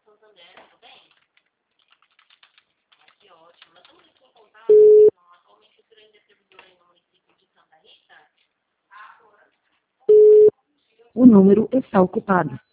Santander, tudo bem? Que ótimo. Nós estamos aqui em contato, atualmente o senhor ainda é servidor aí no município de Santa Rita? O número está ocupado.